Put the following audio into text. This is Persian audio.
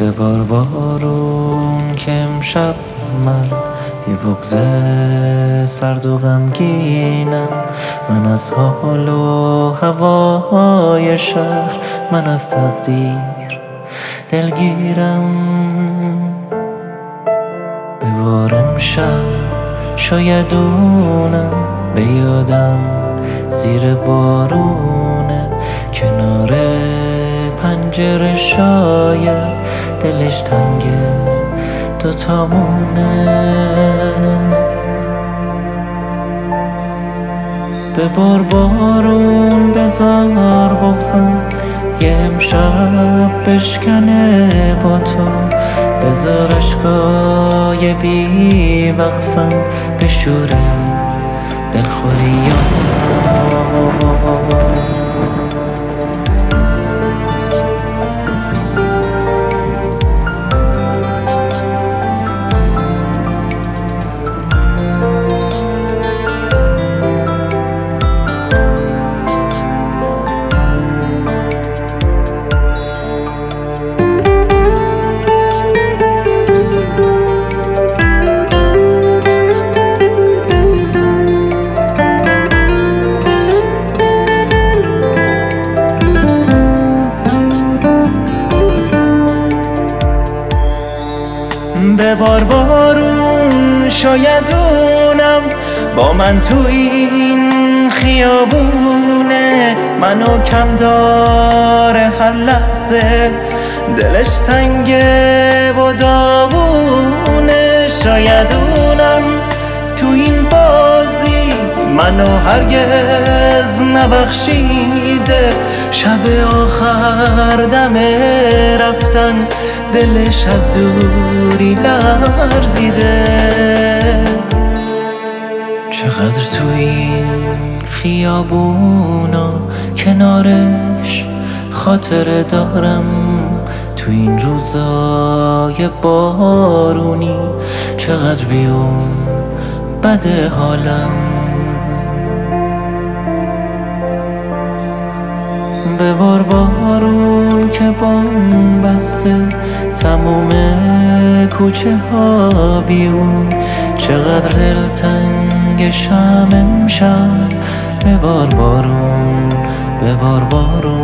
ببار بارون که امشب من یه بغض سرد و غمگینم. من از حال و هوای شهر، من از تقدیر دلگیرم. ببار امشب شاید اونم به یادم زیر بارونه، کنار پنجره شاید دلش تنگه دوتامونه. ببار بارون بذار بغضم یه امشب بشکنه با تو، بذار اشکای بی وقفم بشوره دلخوریام. ببار بارون شاید اونم با من تو این خیابونه، منو کم داره هر لحظه دلش تنگه و داغونه. شاید اونم تو این بازی منو هرگز نبخشیده، شب آخر دم رفتن دلش از دوری لرزیده. چقدر تو این خیابونا کنارش خاطره دارم، تو این روزای بارونی چقدر بیون بده حالم. ببار بارون که بام بسته تموم کوچه ها بیرون، چقدر دلتنگشم امشب. ببار بارون، ببار بارون.